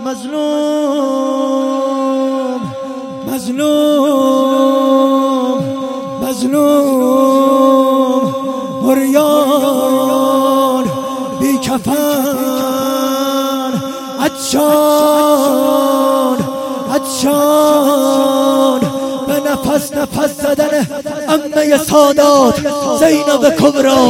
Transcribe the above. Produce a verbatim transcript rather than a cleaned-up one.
مظلوم مظلوم مظلوم عریان بی کفن عطشان عطشان به نفس نفس زدن عمه سادات زینب کبری.